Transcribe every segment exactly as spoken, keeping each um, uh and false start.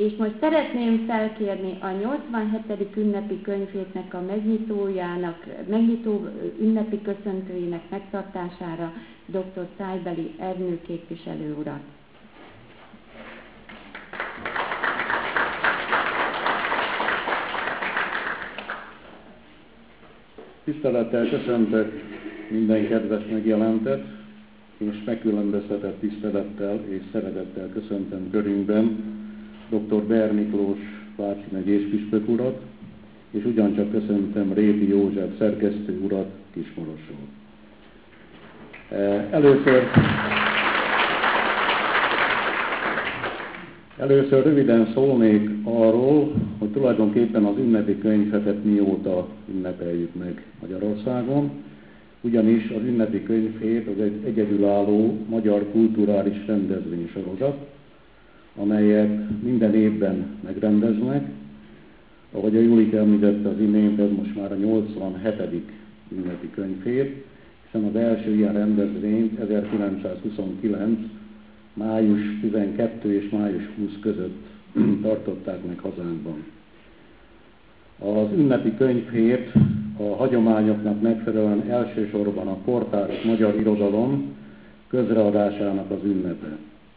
És most szeretném felkérni a nyolcvanhetedik ünnepi könyvhétnek a megnyitójának, megnyitó ünnepi köszöntőjének megtartására dr. Szájbeli Ernő képviselő urat. Tisztelettel köszöntök minden kedves megjelentet, és megkülönböztetett tisztelettel és szeretettel köszöntöm körünkben doktor Beer Miklós Váci megyés püspök urat, és ugyancsak köszöntöm Réti József szerkesztő urat Kismorosról. Először, először röviden szólnék arról, hogy tulajdonképpen az ünnepi könyvhetet mióta ünnepeljük meg Magyarországon, ugyanis az ünnepi könyvhét az egy egyedülálló magyar kulturális rendezvénysorozat, amelyet minden évben megrendeznek. Ahogy a Julika említette az imént, ez most már a nyolcvanhetedik ünnepi könyvhét, hiszen az első ilyen rendezvényt ezerkilencszázhuszonkilenc. május tizenkettő és május húsz között tartották meg hazánkban. Az ünnepi könyvhét a hagyományoknak megfelelően elsősorban a kortárs magyar irodalom közreadásának az ünnepe.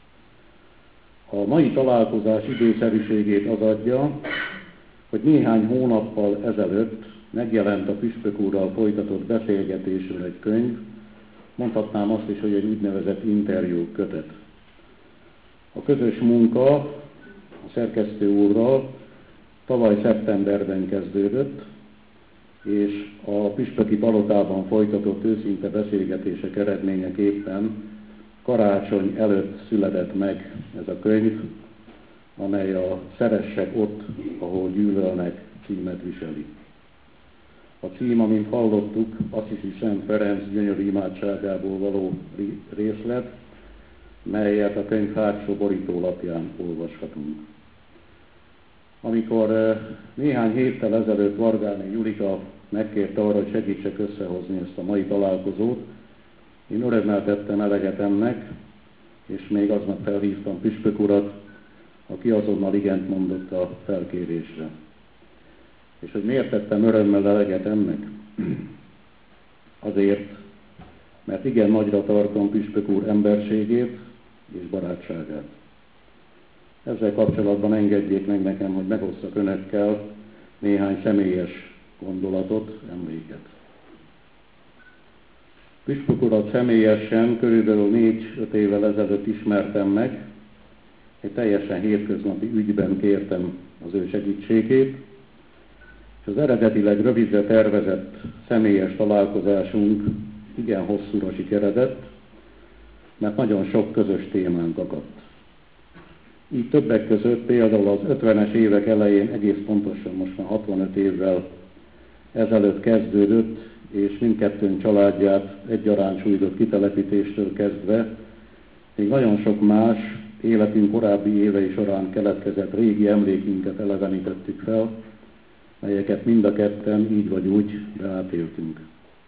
A mai találkozás időszerűségét az adja, hogy néhány hónappal ezelőtt megjelent a püspök úrral folytatott beszélgetésről egy könyv, mondhatnám azt is, hogy egy úgynevezett interjú kötet. A közös munka a szerkesztő úrral tavaly szeptemberben kezdődött, és a püspöki palotában folytatott őszinte beszélgetések eredményeképpen karácsony előtt született meg ez a könyv, amely a Szeressek ott, ahol gyűlölnek címet viseli. A cím, amint hallottuk, Assisi Szent Ferenc gyönyörű imádságából való részlet, melyet a könyv hátsó borítólapján olvashatunk. Amikor néhány héttel ezelőtt Vargáné Julika megkérte arra, hogy segítsek összehozni ezt a mai találkozót, én örömmel tettem eleget ennek, és még aznap felhívtam püspök urat, aki azonnal igent mondott a felkérésre. És hogy miért tettem örömmel eleget ennek? Azért, mert igen nagyra tartom püspök úr emberségét és barátságát. Ezzel kapcsolatban engedjék meg nekem, hogy megosszak önökkel néhány személyes gondolatot, emléket. Püspök urat személyesen körülbelül négy-öt évvel ezelőtt ismertem meg, egy teljesen hétköznapi ügyben kértem az ő segítségét, és az eredetileg rövidre tervezett személyes találkozásunk igen hosszúra sikeredett, mert nagyon sok közös témánk akadt. Így többek között például az ötvenes évek elején, egész pontosan most már hatvanöt évvel ezelőtt kezdődött, és mindkettőnk családját egyaránt sújtott kitelepítéstől kezdve, még nagyon sok más életünk korábbi évei során keletkezett régi emlékünket elevenítettük fel, melyeket mind a ketten így vagy úgy beátéltünk.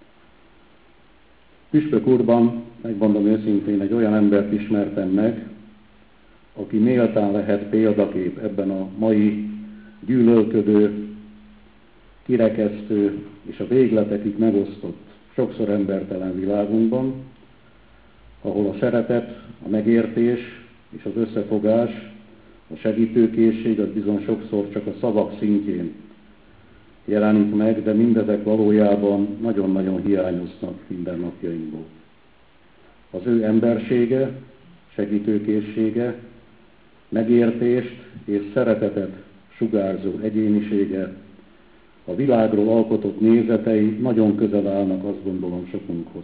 Püspök úrban, megmondom őszintén, egy olyan embert ismertem meg, aki méltán lehet példakép ebben a mai gyűlölködő, kirekesztő és a végletekig megosztott, sokszor embertelen világunkban, ahol a szeretet, a megértés és az összefogás, a segítőkészség az bizony sokszor csak a szavak szintjén jelenik meg, de mindezek valójában nagyon-nagyon hiányoznak mindennapjainkból. Az ő embersége, segítőkészsége, megértést és szeretetet sugárzó egyénisége, a világról alkotott nézetei nagyon közel állnak, azt gondolom, sokunkhoz.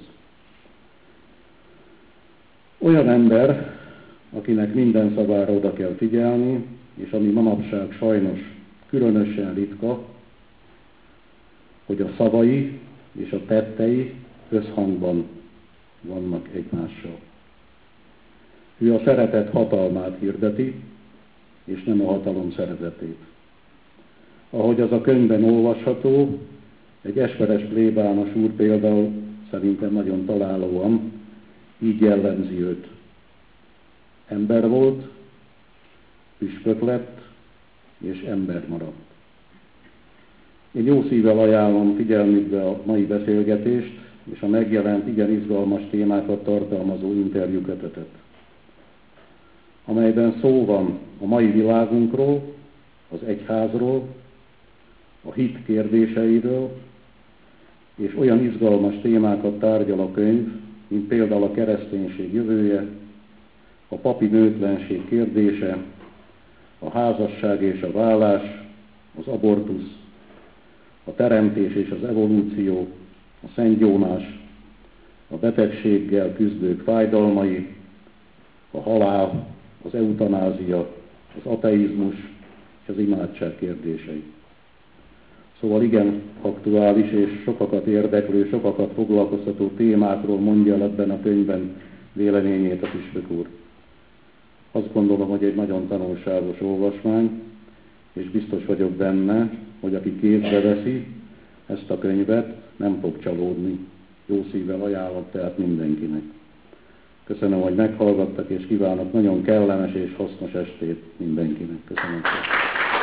Olyan ember, akinek minden szavára oda kell figyelni, és ami manapság sajnos különösen ritka, hogy a szavai és a tettei összhangban vannak egymással. Ő a szeretet hatalmát hirdeti, és nem a hatalom szeretetét. Ahogy az a könyvben olvasható, egy esperes plébános úr például szerintem nagyon találóan így jellemzi őt. Ember volt, püspök lett, és ember maradt. Én jó szívvel ajánlom figyelmükbe a mai beszélgetést, és a megjelent igen izgalmas témákat tartalmazó interjúkötetet, amelyben szó van a mai világunkról, az egyházról, a hit kérdéseiről, és olyan izgalmas témákat tárgyal a könyv, mint például a kereszténység jövője, a papi nőtlenség kérdése, a házasság és a vállás, az abortusz, a teremtés és az evolúció, a szentgyónás, a betegséggel küzdők fájdalmai, a halál, az eutanázia, az ateizmus és az imádság kérdései. Szóval igen aktuális és sokakat érdeklő, sokakat foglalkoztató témákról mondja el ebben a könyvben véleményét a püspök úr. Azt gondolom, hogy egy nagyon tanulságos olvasmány, és biztos vagyok benne, hogy aki kézbe veszi ezt a könyvet, nem fog csalódni. Jó szívvel ajánlom tehát mindenkinek. Köszönöm, hogy meghallgattak, és kívánok nagyon kellemes és hasznos estét mindenkinek. Köszönöm szépen.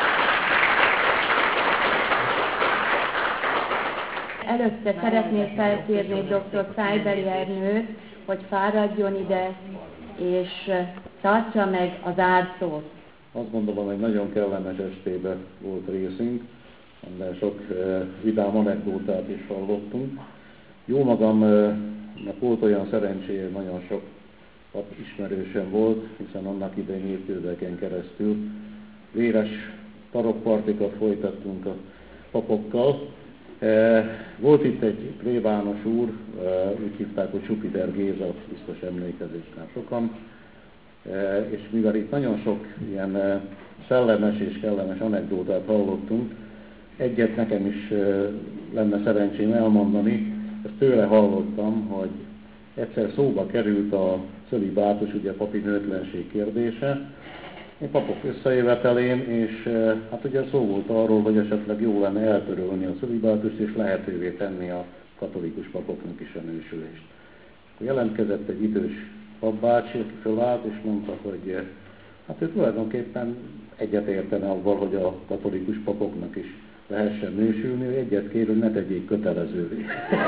Előtte szeretnék felkérni dr. Szájbeli Ernőt, hogy fáradjon ide, és tartsa meg az árszót. Azt gondolom, hogy nagyon kellemes estébe volt részünk, de sok uh, vidám anekdótát is hallottunk. Jó magamnak volt olyan szerencséje, nagyon sok pap ismerősem volt, hiszen annak idején évtizedeken keresztül véres tarokpartikat folytattunk a papokkal. Uh, volt itt egy plébános úr, uh, úgy hívták, hogy Jupiter Géza, biztos emlékezésnál sokan, uh, és mivel itt nagyon sok ilyen uh, szellemes és kellemes anekdótát hallottunk, egyet nekem is uh, lenne szerencsém elmondani. Ezt tőle hallottam, hogy egyszer szóba került a cölibátus, ugye a papi nőtlenség kérdése, a papok összejövetelén, és hát ugye szó volt arról, hogy esetleg jó lenne eltörölni a cölibátust, és lehetővé tenni a katolikus papoknak is a nősülést. Akkor jelentkezett egy idős papbácsi, aki fölállt, és mondta, hogy hát ő tulajdonképpen egyetértene avval, hogy a katolikus papoknak is lehessen nősülni, hogy egyet kér, hogy ne tegyék kötelezővé.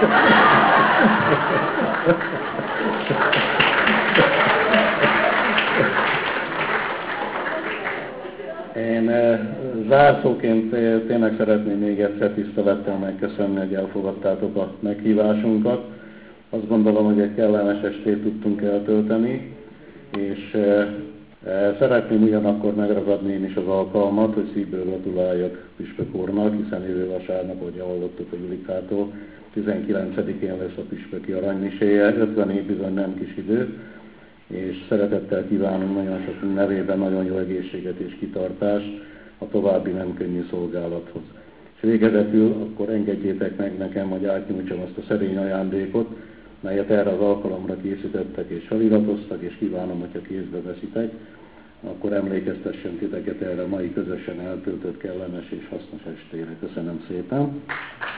Én zárszóként tényleg szeretném még egyszer tisztelettel megköszönni, hogy elfogadtátok a meghívásunkat. Azt gondolom, hogy egy kellemes estét tudtunk eltölteni, és szeretném ugyanakkor megragadni én is az alkalmat, hogy szívből gratuláljak püspök úrnak, hiszen jövő vasárnap, ahogy hallottuk a Julikától, tizenkilencedikén lesz a püspöki aranymiséje, ötven év bizony nem kis idő, és szeretettel kívánunk nagyon sok nevében nagyon jó egészséget és kitartást a további nem könnyű szolgálathoz. És végezetül akkor engedjétek meg nekem, hogy átnyújtsam azt a szerény ajándékot, melyet erre az alkalomra készítettek és feliratoztak, és kívánom, hogyha kézbe veszitek, akkor emlékeztessen titeket erre a mai közösen eltöltött kellemes és hasznos estére. Köszönöm szépen!